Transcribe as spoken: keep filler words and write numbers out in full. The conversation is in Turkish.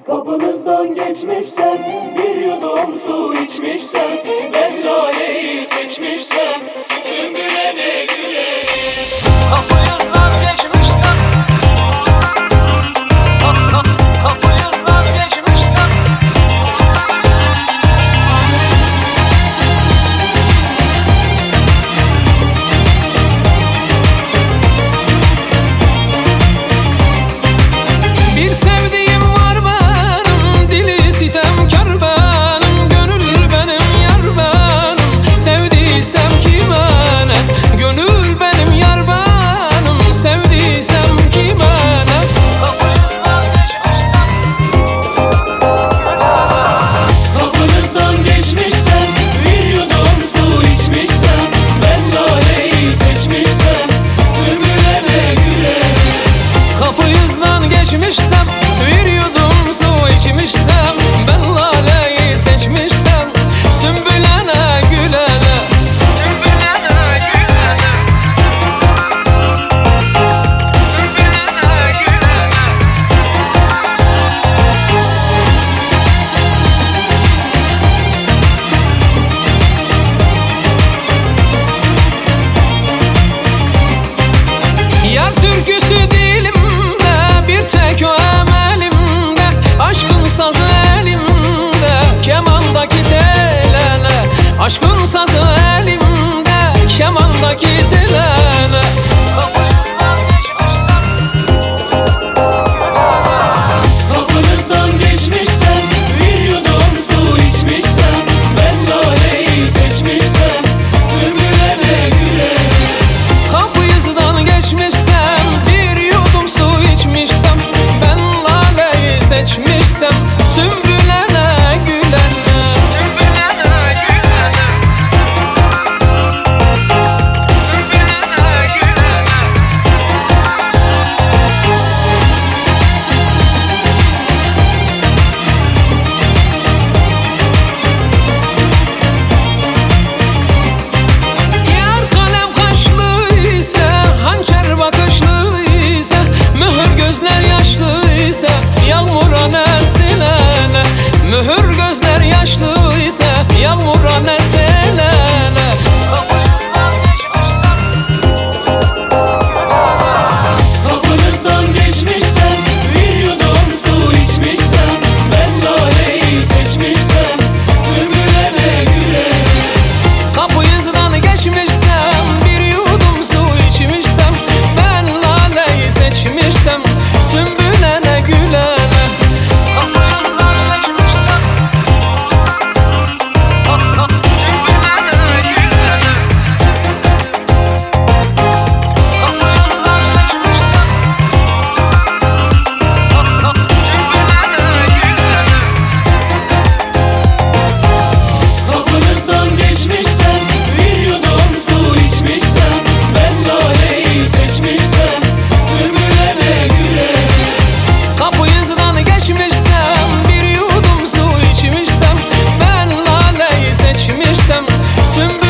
Kapınızdan geçmişsem, bir yudum su içmişsem, ben laleyi seçmişsem, sümbüle ne güleyim. Kapınızdan geçmişsem, kap, kap, kapınızdan geçmişsem, bir sevdiğim var benim, dili sitemkar benim, gönül benim yar benim, sevdiysem kime ne, gönül benim yar benim, sevdiysem kime ne. Kapınızdan geçmişsem, Kapınızdan geçmişsem, bir yudum su içmişsem, ben laleyi seçmişsem, sümbüle ne güleyim. kapınızdan geçmişsem, bir yudum su içmişsem, ben laleyi seçmişsem, sümbülene gülene, sümbülene gülene, sümbülene gülene. Yar türküsü dilimde, bir tek o emelimde, aşkın sazı elimde, kemandaki telene, aşkın sazı elimde, kemandaki telene. Kapınızdan geçmişsem, Kapınızdan geçmişsem, bir yudum su içmişsem, ben laleyi seçmişsem, sümbüle ne güleyim. kapınızdan geçmişsem, bir yudum su içmişsem, ben laleyi seçmişsem, sümbülene gülene, sümbülene gülene, sümbülene gülene. Yar kalem kaşlı ise, hançer bakışlı ise, mühür gözler yaşlı ise, yağmura ne silene, mühür gözler yaşlı ise, yağmura ne silene. Kapınızdan geçmişsem, Kapınızdan geçmişsem, bir yudum su içmişsem, ben laleyi seçmişsem, sümbüle ne güleyim. kapınızdan geçmişsem, bir yudum su içmişsem, ben laleyi seçmişsem, sümbülene gülene. Kapınızdan geçmişsem, kap, kap, sümbülene gülene. Kapınızdan geçmişsem, kap, kap, sümbülene gülene. Kapınızdan geçmişsem, bir yudum su içmişsem, ben laleyi seçmişsem, sümbüle ne güleyim. Kapınızdan geçmişsem, bir yudum su içmişsem, ben laleyi seçmişsem, sümbül